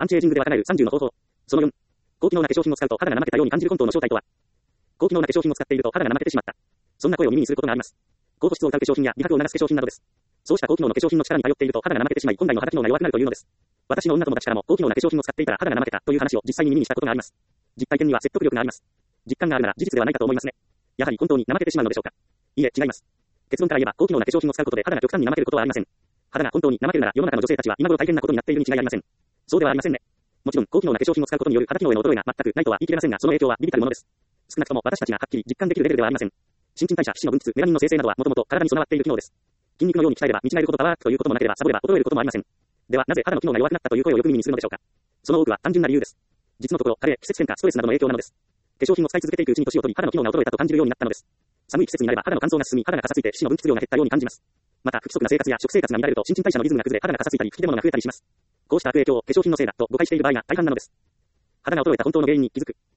アンチエイジングで若返る30の方法。その4。高機能な化粧品を使うと肌が怠けたように感じる本当の正体とは。高機能な化粧品を使っていると肌が怠けてしまった。そんな声を耳にすることがあります。高保湿を謳う化粧品や美白を促す化粧品などです。そうした高機能の化粧品の力に頼っていると肌が怠けてしまい本来の肌機能が弱くなるというのです。私の女友達からも高機能な化粧品を使っていたら肌が怠けたという話を実際に耳にしたことがあります。実体験には説得力があります。実感があるなら事実ではないかと思いますね。やはり本当に怠けてしまうのでしょうか。いいえ、違います。結論から言えば高機能な化粧品を使うことで肌が極端に怠けることはありません。肌が本当に怠けるなら世の中の女性たちは今頃大変なことになっているに違いありません。そうではありませんね。もちろん高機能な化粧品を使うことによる肌機能への衰えが全くないとは言い切れませんが、その影響は微々たるものです。少なくとも私たちがはっきり実感できるレベルではありません。新陳代謝、皮脂の分泌、メラニンの生成などはもともと体に備わっている機能です。筋肉のように鍛えれば見違えるほどパワーアップということもなければサボれば衰えることもありません。ではなぜ肌の機能が弱くなったという声をよく耳にするのでしょうか。その多くは単純な理由です。実のところ、加齢、季節変化、ストレスなどの影響なのです。化粧品を使い続けていくうちに年を取り肌の機能が衰えたと感じるようになったのです。寒い季節になれば肌の乾燥が進み、肌がかさついて皮脂の分泌量が減ったように感じます。また不規則な生活や食生活が乱れると新陳代謝のリズムが崩れ肌がかさついたり吹き出物が増えたりします。こうした悪影響を化粧品のせいだと誤解している場合が大半なのです。肌が衰えた本当の原因に気づく。